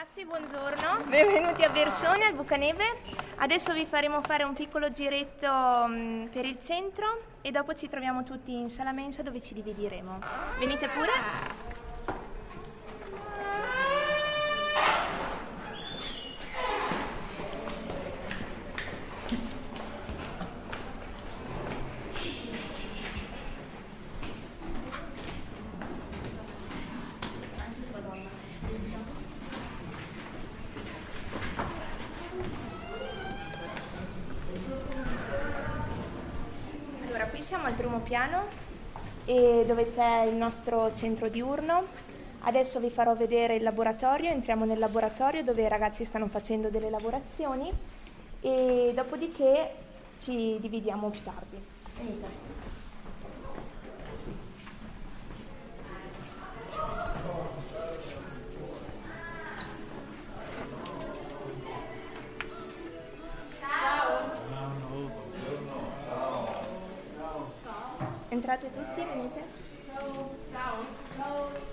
Ragazzi, buongiorno, benvenuti a Bersone al Bucaneve. Adesso vi faremo fare un piccolo giretto per il centro e dopo ci troviamo tutti in sala mensa dove ci divideremo. Venite pure. Allora, qui siamo al primo piano dove c'è il nostro centro diurno. Adesso vi farò vedere il laboratorio, entriamo nel laboratorio dove i ragazzi stanno facendo delle lavorazioni e dopodiché ci dividiamo più tardi. Venite. Entrate tutti, venite. Ciao. Ciao. Ciao.